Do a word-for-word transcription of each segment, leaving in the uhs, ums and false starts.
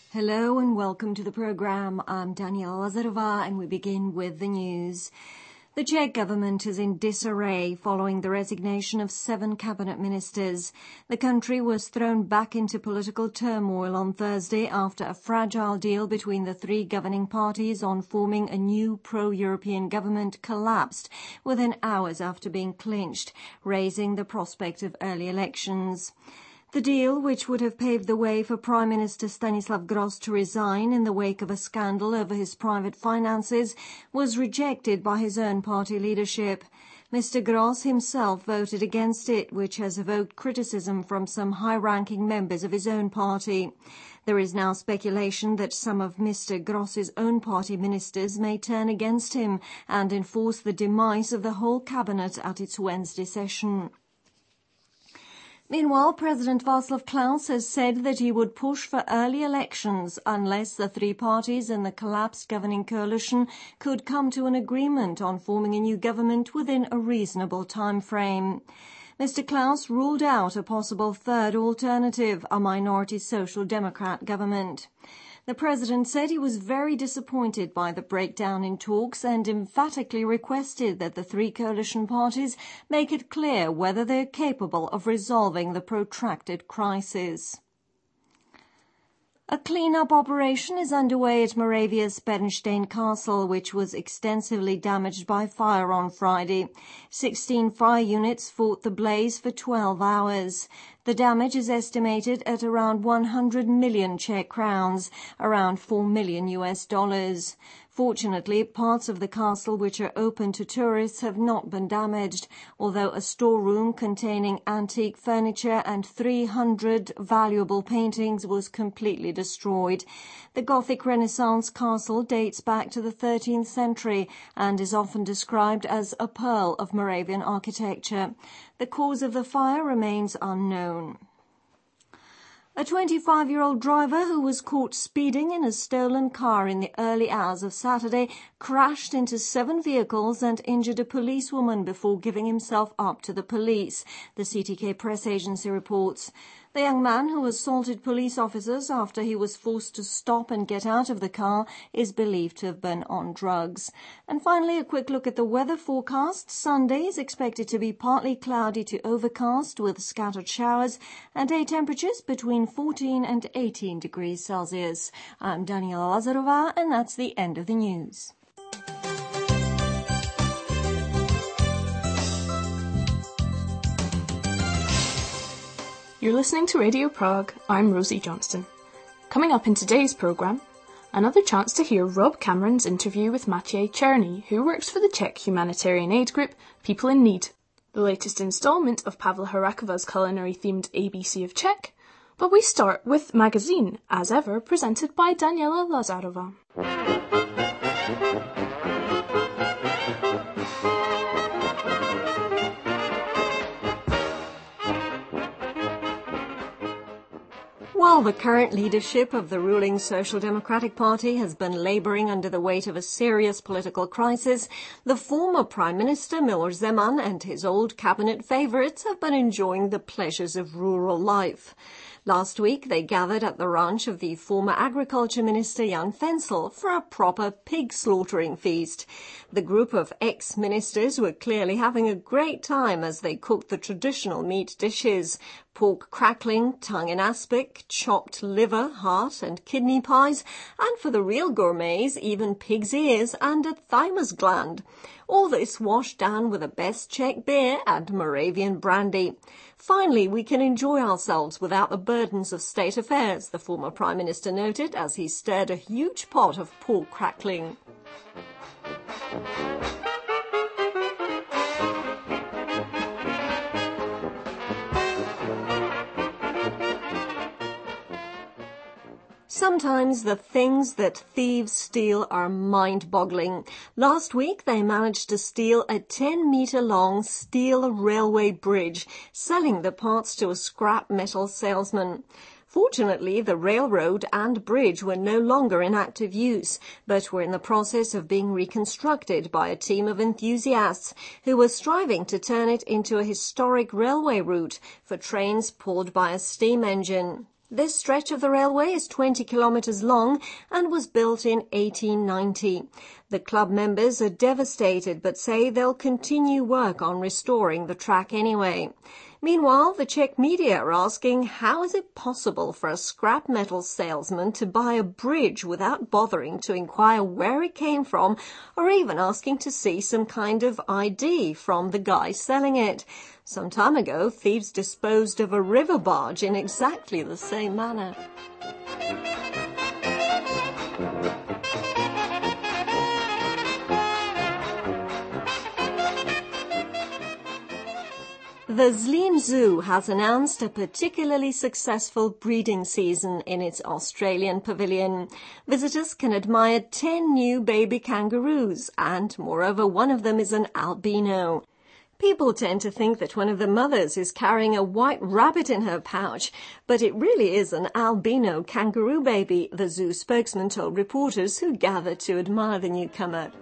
Hello and welcome to the program. I'm Daniela Lazarova and we begin with the news. The Czech government is in disarray following the resignation of seven cabinet ministers. The country was thrown back into political turmoil on Thursday after a fragile deal between the three governing parties on forming a new pro-European government collapsed within hours after being clinched, raising the prospect of early elections. The deal, which would have paved the way for Prime Minister Stanislav Gross to resign in the wake of a scandal over his private finances, was rejected by his own party leadership. Mister Gross himself voted against it, which has evoked criticism from some high-ranking members of his own party. There is now speculation that some of Mister Gross's own party ministers may turn against him and enforce the demise of the whole cabinet at its Wednesday session. Meanwhile, President Václav Klaus has said that he would push for early elections unless the three parties in the collapsed governing coalition could come to an agreement on forming a new government within a reasonable time frame. Mister Klaus ruled out a possible third alternative, a minority Social Democrat government. The president said he was very disappointed by the breakdown in talks and emphatically requested that the three coalition parties make it clear whether they are capable of resolving the protracted crisis. A clean-up operation is underway at Moravia's Bernstein Castle, which was extensively damaged by fire on Friday. Sixteen fire units fought the blaze for twelve hours. The damage is estimated at around one hundred million Czech crowns, around four million U S dollars. Fortunately, parts of the castle which are open to tourists have not been damaged, although a storeroom containing antique furniture and three hundred valuable paintings was completely destroyed. The Gothic Renaissance castle dates back to the thirteenth century and is often described as a pearl of Moravian architecture. The cause of the fire remains unknown. A twenty-five-year-old driver who was caught speeding in a stolen car in the early hours of Saturday crashed into seven vehicles and injured a policewoman before giving himself up to the police, the C T K press agency reports. The young man, who assaulted police officers after he was forced to stop and get out of the car, is believed to have been on drugs. And finally, a quick look at the weather forecast. Sunday is expected to be partly cloudy to overcast with scattered showers and day temperatures between fourteen and eighteen degrees Celsius. I'm Daniela Lazarova, and that's the end of the news. You're listening to Radio Prague. I'm Rosie Johnston. Coming up in today's programme, another chance to hear Rob Cameron's interview with Maciej Czerny, who works for the Czech humanitarian aid group People in Need, the latest instalment of Pavla Harakova's culinary-themed A B C of Czech, but we start with Magazine, as ever, presented by Daniela Lazarova. While the current leadership of the ruling Social Democratic Party has been labouring under the weight of a serious political crisis, the former Prime Minister Miloš Zeman and his old cabinet favourites have been enjoying the pleasures of rural life. Last week they gathered at the ranch of the former Agriculture Minister Jan Fencel for a proper pig slaughtering feast. The group of ex-ministers were clearly having a great time as they cooked the traditional meat dishes: pork crackling, tongue in aspic, chopped liver, heart and kidney pies, and for the real gourmets, even pig's ears and a thymus gland. All this washed down with the best Czech beer and Moravian brandy. Finally, we can enjoy ourselves without the burdens of state affairs, the former Prime Minister noted as he stirred a huge pot of pork crackling. Sometimes the things that thieves steal are mind-boggling. Last week they managed to steal a ten-metre-long steel railway bridge, selling the parts to a scrap metal salesman. Fortunately, the railroad and bridge were no longer in active use, but were in the process of being reconstructed by a team of enthusiasts who were striving to turn it into a historic railway route for trains pulled by a steam engine. This stretch of the railway is twenty kilometres long and was built in eighteen ninety. The club members are devastated but say they'll continue work on restoring the track anyway. Meanwhile, the Czech media are asking how is it possible for a scrap metal salesman to buy a bridge without bothering to inquire where it came from or even asking to see some kind of I D from the guy selling it. Some time ago, thieves disposed of a river barge in exactly the same manner. The Zlín Zoo has announced a particularly successful breeding season in its Australian pavilion. Visitors can admire ten new baby kangaroos, and moreover one of them is an albino. People tend to think that one of the mothers is carrying a white rabbit in her pouch, but it really is an albino kangaroo baby, the zoo spokesman told reporters who gathered to admire the newcomer.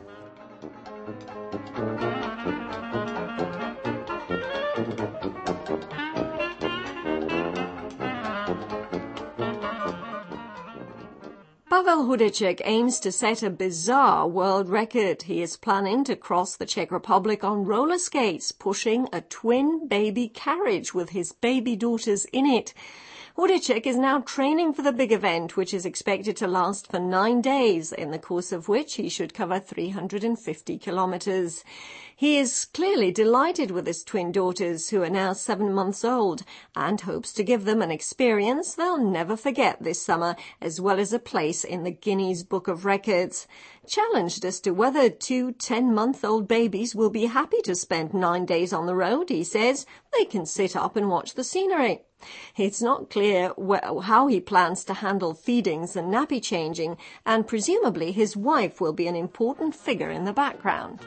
Pavel Hudeček aims to set a bizarre world record. He is planning to cross the Czech Republic on roller skates, pushing a twin baby carriage with his baby daughters in it. Hudeček is now training for the big event, which is expected to last for nine days, in the course of which he should cover three hundred fifty kilometres. He is clearly delighted with his twin daughters, who are now seven months old, and hopes to give them an experience they'll never forget this summer, as well as a place in the Guinness Book of Records. Challenged as to whether two ten-month-old babies will be happy to spend nine days on the road, he says they can sit up and watch the scenery. It's not clear wh- how he plans to handle feedings and nappy changing, and presumably his wife will be an important figure in the background.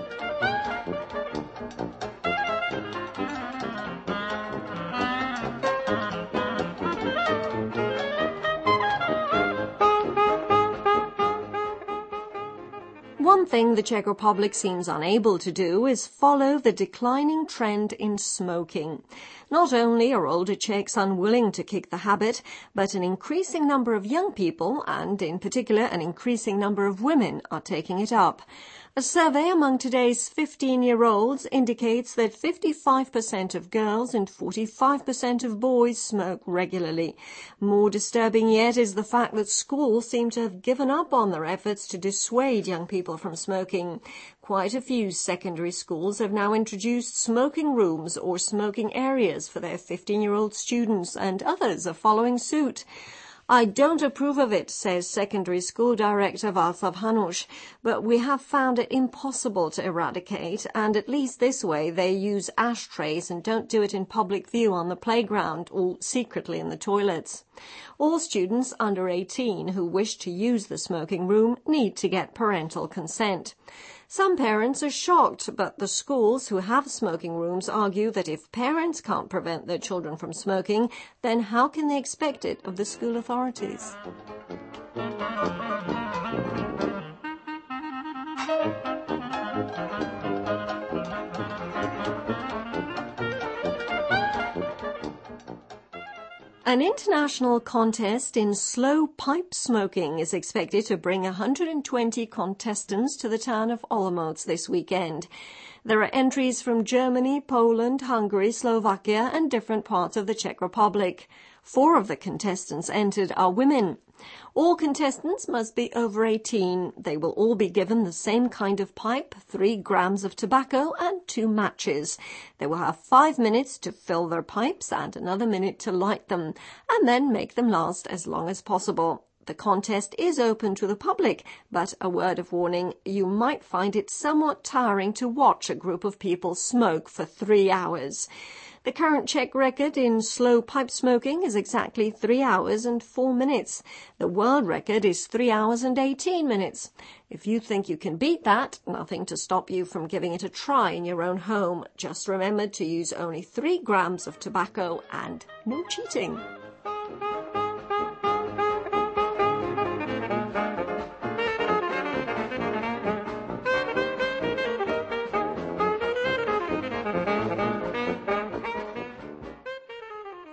One thing the Czech Republic seems unable to do is follow the declining trend in smoking. Not only are older Czechs unwilling to kick the habit, but an increasing number of young people, and in particular an increasing number of women, are taking it up. A survey among today's fifteen-year-olds indicates that fifty-five percent of girls and forty-five percent of boys smoke regularly. More disturbing yet is the fact that schools seem to have given up on their efforts to dissuade young people from smoking. Quite a few secondary schools have now introduced smoking rooms or smoking areas for their fifteen-year-old students, and others are following suit. I don't approve of it, says secondary school director Václav Hanuš, but we have found it impossible to eradicate, and at least this way they use ashtrays and don't do it in public view on the playground or secretly in the toilets. All students under eighteen who wish to use the smoking room need to get parental consent. Some parents are shocked, but the schools who have smoking rooms argue that if parents can't prevent their children from smoking, then how can they expect it of the school authorities? An international contest in slow pipe smoking is expected to bring one hundred twenty contestants to the town of Olomouc this weekend. There are entries from Germany, Poland, Hungary, Slovakia and different parts of the Czech Republic. Four of the contestants entered are women. All contestants must be over eighteen. They will all be given the same kind of pipe, three grams of tobacco and two matches. They will have five minutes to fill their pipes and another minute to light them, and then make them last as long as possible. The contest is open to the public, but a word of warning, you might find it somewhat tiring to watch a group of people smoke for three hours. The current Czech record in slow pipe smoking is exactly three hours and four minutes. The world record is three hours and eighteen minutes. If you think you can beat that, nothing to stop you from giving it a try in your own home. Just remember to use only three grams of tobacco and no cheating.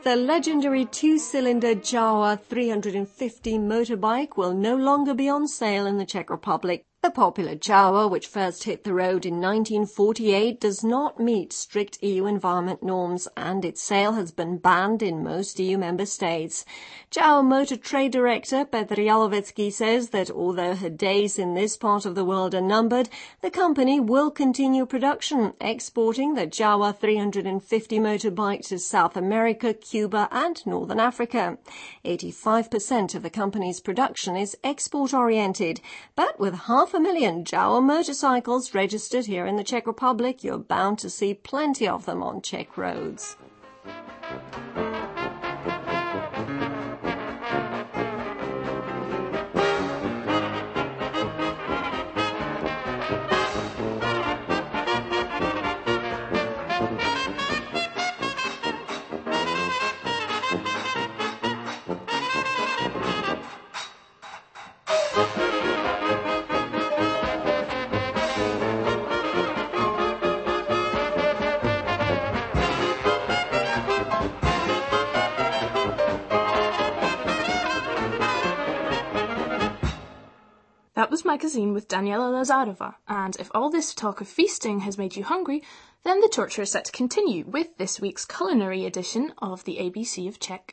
The legendary two-cylinder Jawa three hundred fifty motorbike will no longer be on sale in the Czech Republic. The popular Jawa, which first hit the road in nineteen forty-eight, does not meet strict E U environment norms, and its sale has been banned in most E U member states. Jawa Motor Trade Director Petr Jalovecký says that although her days in this part of the world are numbered, the company will continue production, exporting the Jawa three hundred fifty motorbike to South America, Cuba and Northern Africa. eighty-five percent of the company's production is export-oriented, but with half a million Jawa motorcycles registered here in the Czech Republic, you're bound to see plenty of them on Czech roads. That was Magazine with Daniela Lazarova, and if all this talk of feasting has made you hungry, then the torture is set to continue with this week's culinary edition of the A B C of Czech.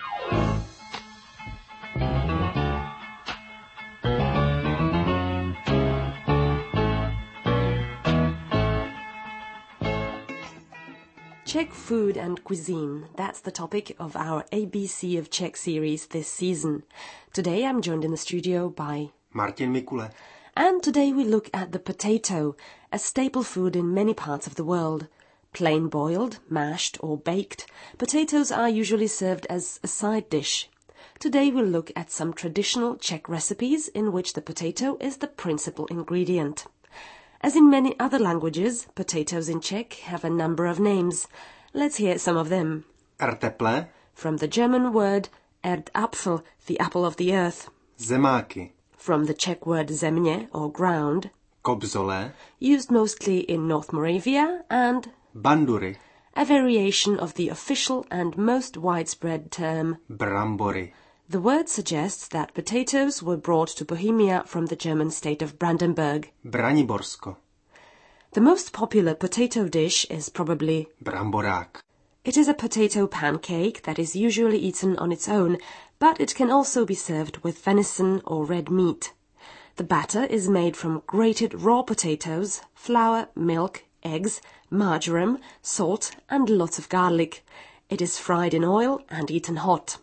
Czech food and cuisine, that's the topic of our A B C of Czech series this season. Today I'm joined in the studio by Martin Mikule. And today we look at the potato, a staple food in many parts of the world. Plain boiled, mashed or baked, potatoes are usually served as a side dish. Today we'll look at some traditional Czech recipes in which the potato is the principal ingredient. As in many other languages, potatoes in Czech have a number of names. Let's hear some of them. Erteple, from the German word Erdapfel, the apple of the earth. Zemáky, from the Czech word země, or ground, Kobzole, used mostly in North Moravia, and Bandury, a variation of the official and most widespread term Brambory. The word suggests that potatoes were brought to Bohemia from the German state of Brandenburg. Braniborsko. The most popular potato dish is probably Bramborák. It is a potato pancake that is usually eaten on its own, but it can also be served with venison or red meat. The batter is made from grated raw potatoes, flour, milk, eggs, marjoram, salt and lots of garlic. It is fried in oil and eaten hot.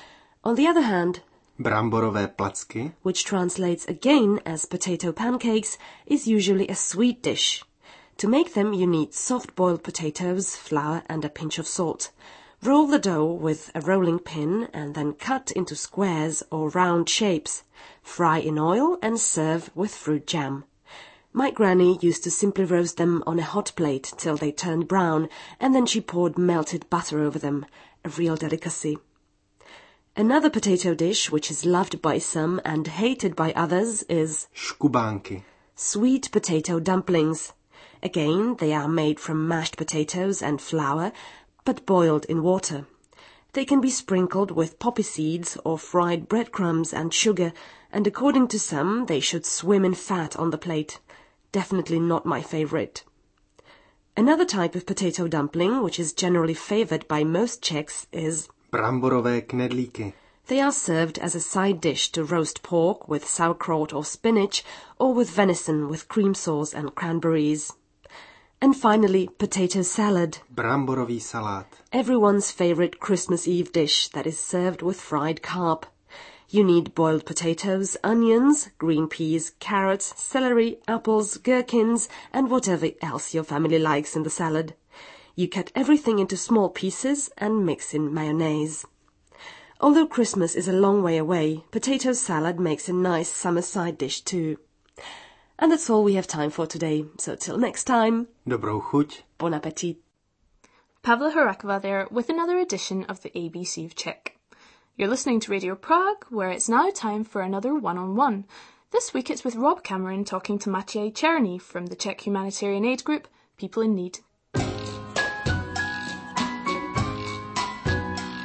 On the other hand, Bramborové placky, which translates again as potato pancakes, is usually a sweet dish. To make them, you need soft-boiled potatoes, flour and a pinch of salt. Roll the dough with a rolling pin and then cut into squares or round shapes. Fry in oil and serve with fruit jam. My granny used to simply roast them on a hot plate till they turned brown, and then she poured melted butter over them, a real delicacy. Another potato dish which is loved by some and hated by others is Škubánky, sweet potato dumplings. Again, they are made from mashed potatoes and flour, but boiled in water. They can be sprinkled with poppy seeds or fried breadcrumbs and sugar, and according to some, they should swim in fat on the plate. Definitely not my favorite. Another type of potato dumpling, which is generally favored by most Czechs, is Bramborové knedlíky. They are served as a side dish to roast pork with sauerkraut or spinach, or with venison with cream sauce and cranberries. And finally, potato salad. Bramborový salát. Everyone's favorite Christmas Eve dish that is served with fried carp. You need boiled potatoes, onions, green peas, carrots, celery, apples, gherkins, and whatever else your family likes in the salad. You cut everything into small pieces and mix in mayonnaise. Although Christmas is a long way away, potato salad makes a nice summer side dish too. And that's all we have time for today. So till next time. Dobrou chuť. Bon appétit. Pavla Horakova there with another edition of the A B C of Czech. You're listening to Radio Prague, where it's now time for another one-on-one. This week it's with Rob Cameron talking to Maciej Czerny from the Czech humanitarian aid group People in Need.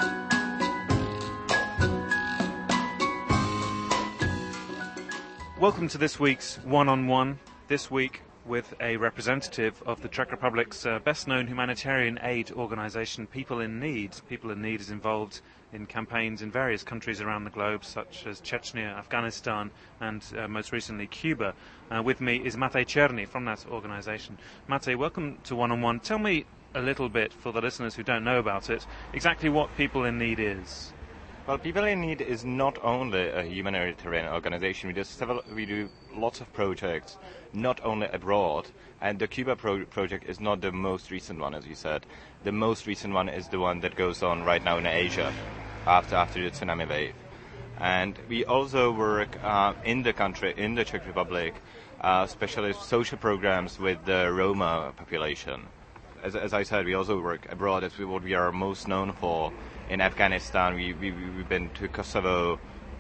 Welcome to this week's One-on-One, this week with a representative of the Czech Republic's uh, best-known humanitarian aid organisation, People in Need. People in Need is involved in campaigns in various countries around the globe, such as Chechnya, Afghanistan, and uh, most recently Cuba. Uh, with me is Matej Černý from that organisation. Matej, welcome to One-on-One. Tell me a little bit, for the listeners who don't know about it, exactly what People in Need is. Well, People in Need is not only a humanitarian organization. We do several, we do lots of projects, not only abroad. And the Cuba pro- project is not the most recent one, as you said. The most recent one is the one that goes on right now in Asia, after after the tsunami wave. And we also work uh, in the country, in the Czech Republic, uh, especially social programs with the Roma population. As, as I said, we also work abroad. That's what we are most known for. In Afghanistan, we, we, we've been to Kosovo,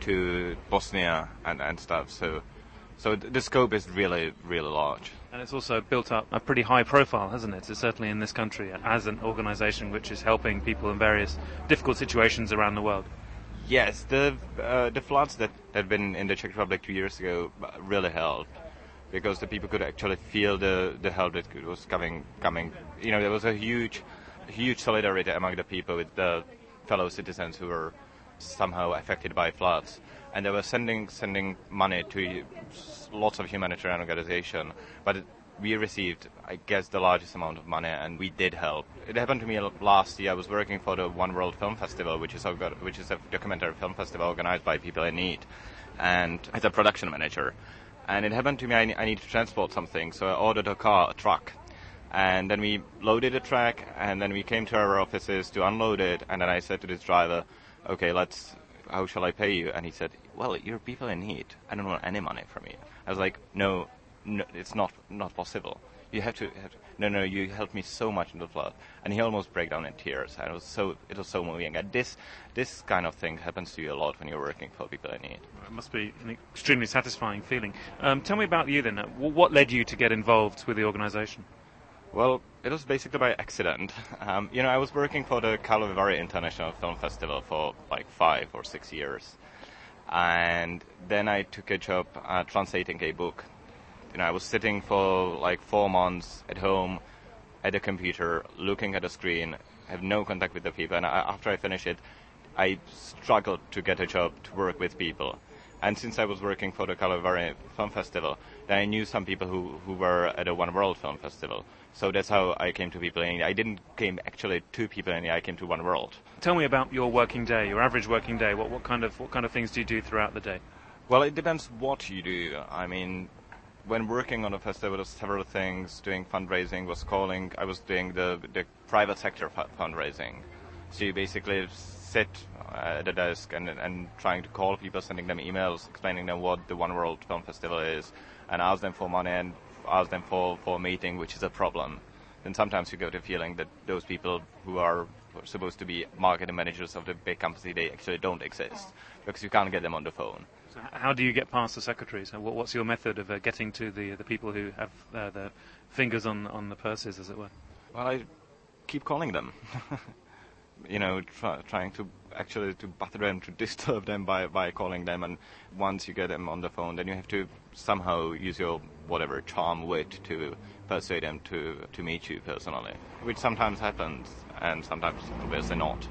to Bosnia and, and stuff. So so the scope is really, really large. And it's also built up a pretty high profile, hasn't it? So certainly in this country, as an organisation which is helping people in various difficult situations around the world. Yes, the uh, the floods that had been in the Czech Republic two years ago really helped, because the people could actually feel the, the help that was coming. coming. You know, there was a huge, huge solidarity among the people with the fellow citizens who were somehow affected by floods, and they were sending sending money to lots of humanitarian organizations. But it, we received, I guess, the largest amount of money, and we did help. It happened to me last year. I was working for the One World Film Festival, which is a, which is a documentary film festival organized by People in Need, and as a production manager. And it happened to me. I, I need to transport something, so I ordered a car, a truck. And then we loaded the truck, and then we came to our offices to unload it, and then I said to this driver, okay, let's, how shall I pay you? And he said, well, you're People in Need. I don't want any money from you. I was like, no, no it's not not possible. You have to, have to, no, no, you helped me so much in the flood. And he almost broke down in tears, and it was so, it was so moving. And this, this kind of thing happens to you a lot when you're working for People in Need. It must be an extremely satisfying feeling. Um, tell me about you then. What led you to get involved with the organisation? Well, it was basically by accident. Um, you know, I was working for the Karlovy Vary International Film Festival for like five or six years. And then I took a job uh, translating a book. You know, I was sitting for like four months at home at a computer, looking at a screen, have no contact with the people. And I, after I finished it, I struggled to get a job to work with people. And since I was working for the Karlovy Vary Film Festival, then I knew some people who, who were at a One World Film Festival. So that's how I came to People in Need. I didn't came actually to People in Need, I came to One World. Tell me about your working day, your average working day. What, what kind of what kind of things do you do throughout the day? Well, it depends what you do. I mean, when working on a festival, there were several things. Doing fundraising was calling. I was doing the, the private sector fu- fundraising. So you basically sit at a desk and and trying to call people, sending them emails, explaining them what the One World Film Festival is, and ask them for money and ask them for, for a meeting, which is a problem. And sometimes you get the feeling that those people who are supposed to be marketing managers of the big company, they actually don't exist, because you can't get them on the phone. So how do you get past the secretaries? What's your method of uh, getting to the the people who have uh, their fingers on on the purses, as it were? Well, I keep calling them. You know, try, trying to actually to bother them, to disturb them by, by calling them. And once you get them on the phone, then you have to somehow use your whatever charm wit to persuade them to, to meet you personally, which sometimes happens and sometimes obviously not.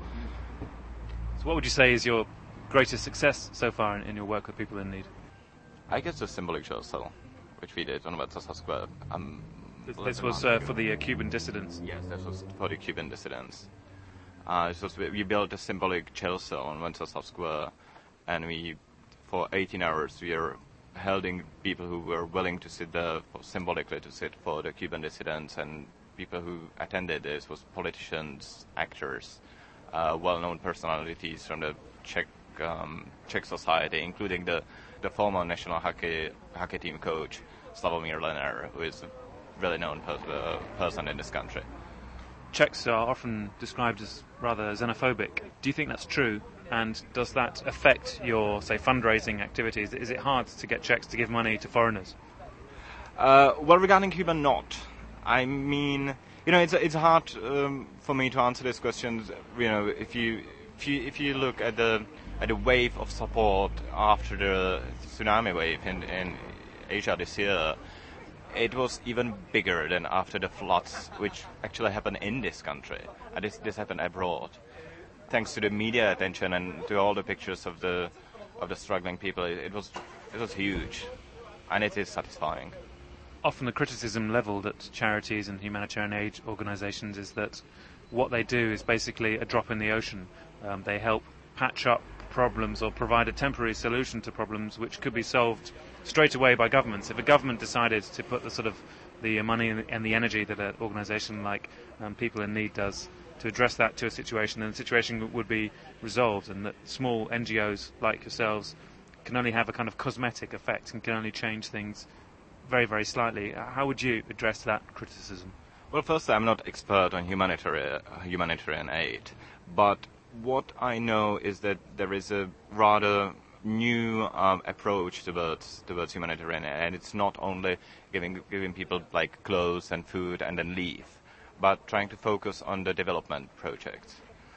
So what would you say is your greatest success so far in, in your work with People in Need? I guess the symbolic show cell, which we did on Wenceslas Square. Um, this this was uh, for the uh, Cuban dissidents? Yes, this was for the Cuban dissidents. Uh, so we built a symbolic jail cell on Wenceslas Square, and we, for eighteen hours, we are holding people who were willing to sit there for, symbolically to sit for the Cuban dissidents, and people who attended this was politicians, actors, uh, well-known personalities from the Czech um, Czech society, including the, the former national hockey hockey team coach Slavomír Lenar, who is a really known pers- uh, person in this country. Czechs are often described as rather xenophobic. Do you think that's true? And does that affect your, say, fundraising activities? Is it hard to get Czechs to give money to foreigners? Uh, well, regarding Cuba, not. I mean, you know, it's it's hard um, for me to answer this question. You know, if you if you if you look at the at the wave of support after the tsunami wave in in Asia this year, it was even bigger than after the floods, which actually happened in this country, and this this happened abroad. Thanks to the media attention and to all the pictures of the of the struggling people, it, it was it was huge, and it is satisfying. Often the criticism levelled at charities and humanitarian aid organisations is that what they do is basically a drop in the ocean. Um, they help patch up problems or provide a temporary solution to problems which could be solved straight away by governments. If a government decided to put the sort of the money and the energy that an organisation like um, People in Need does to address that to a situation, then the situation would be resolved, and that small N G Os like yourselves can only have a kind of cosmetic effect and can only change things very, very slightly. How would you address that criticism? Well, first, I'm not expert on humanitarian humanitarian aid, but what I know is that there is a rather new um, approach towards towards humanitarian aid, and it's not only giving giving people like clothes and food and then leave, but trying to focus on the development projects.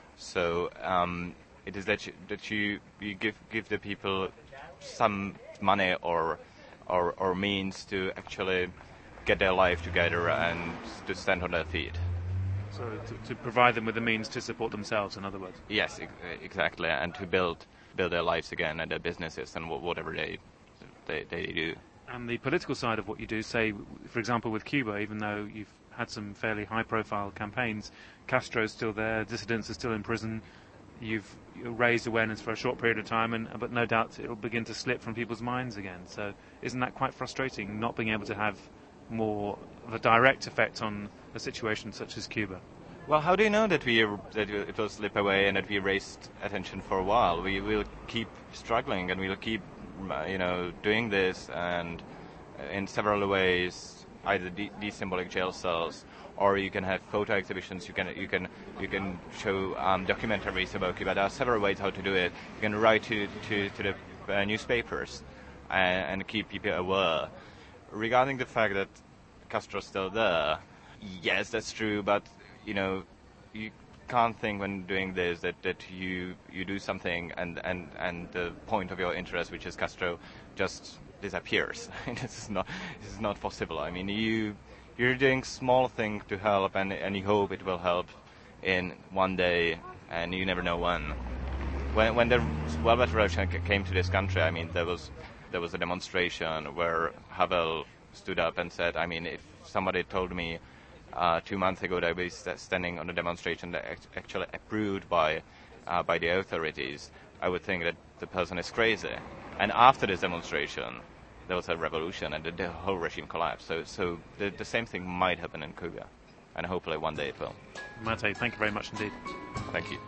So um, it is that you, that you you give give the people some money or or or means to actually get their life together and to stand on their feet. So to, to provide them with the means to support themselves, in other words. Yes, e- exactly, and to build build their lives again and their businesses and wh- whatever they, they they do. And the political side of what you do, say, for example, with Cuba, even though you've had some fairly high-profile campaigns, Castro's still there, dissidents are still in prison. You've raised awareness for a short period of time, and but no doubt it'll begin to slip from people's minds again. So isn't that quite frustrating, not being able to have more of a direct effect on a situation such as Cuba? Well, how do you know that we that it will slip away and that we raised attention for a while? We will keep struggling and we'll keep, you know, doing this, and in several ways, either de- de-symbolic jail cells, or you can have photo exhibitions. You can you can you can show um, documentaries about Cuba. There are several ways how to do it. You can write to to, to the uh, newspapers and, and keep people aware. Regarding the fact that Castro's still there, yes, that's true, but you know, you can't think when doing this that, that you you do something and, and, and the point of your interest, which is Castro, just disappears. This is not this is not possible. I mean, you you're doing small things to help, and and you hope it will help in one day, and you never know when. When when the Velvet Revolution came to this country, I mean, there was there was a demonstration where Havel stood up and said, I mean, if somebody told me uh, two months ago that I was st- standing on a demonstration that act- actually approved by uh, by the authorities, I would think that the person is crazy. And after this demonstration, there was a revolution and the, the whole regime collapsed. So, so the, the same thing might happen in Cuba, and hopefully one day it will. Mate, thank you very much indeed. Thank you.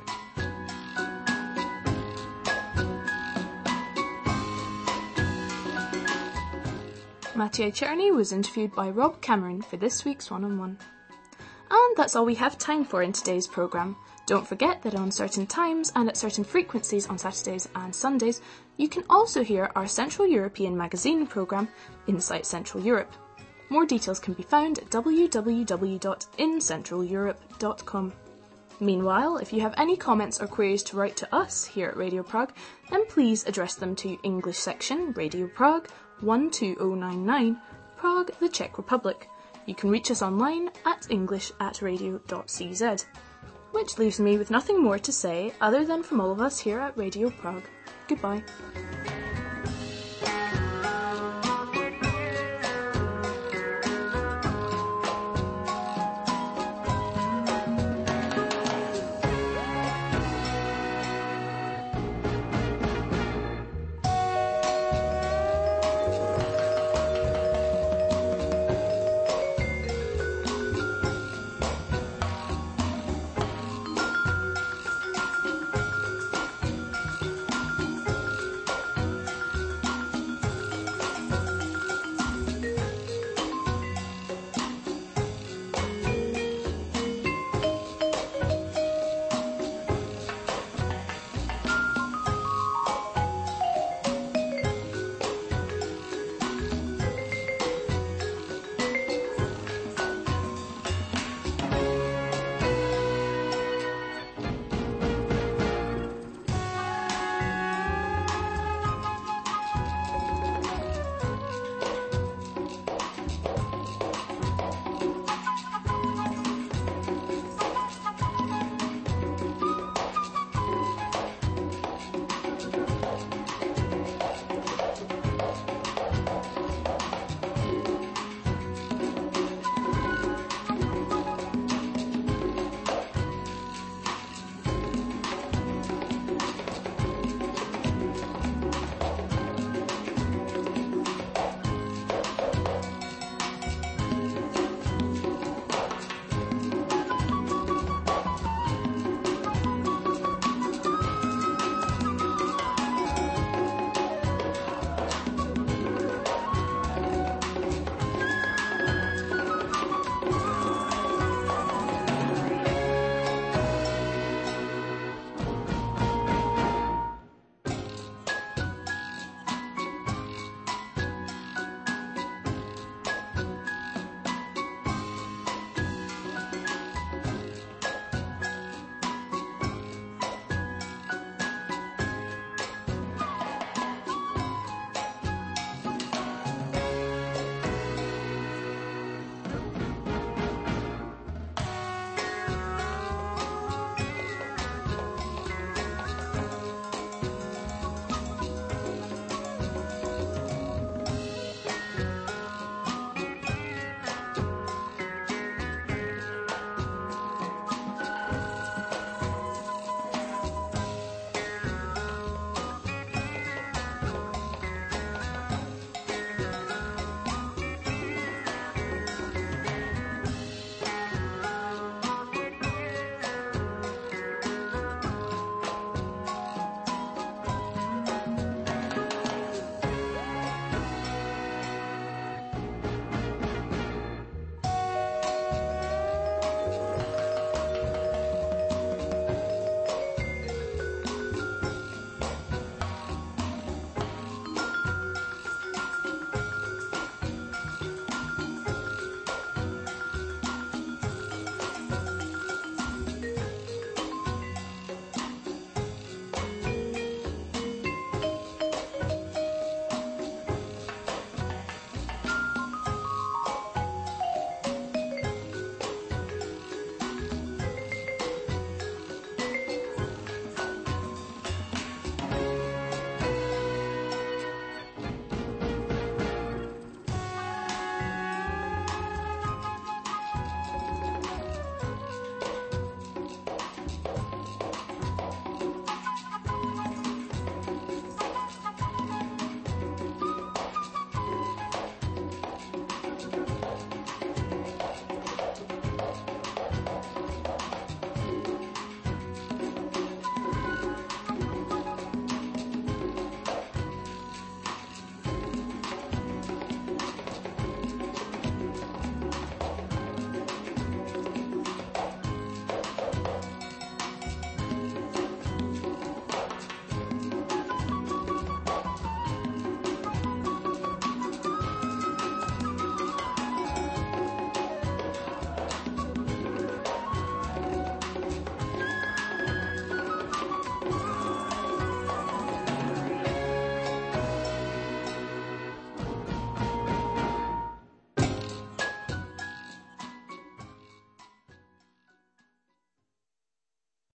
Maciej Czerny was interviewed by Rob Cameron for this week's One-on-One. And that's all we have time for in today's programme. Don't forget that on certain times and at certain frequencies on Saturdays and Sundays, you can also hear our Central European magazine programme, Insight Central Europe. More details can be found at w w w dot in central europe dot com. Meanwhile, if you have any comments or queries to write to us here at Radio Prague, then please address them to English section, Radio Prague, one two oh nine nine, Prague, the Czech Republic. You can reach us online at english at radio dot c z. Which leaves me with nothing more to say other than from all of us here at Radio Prague. Goodbye.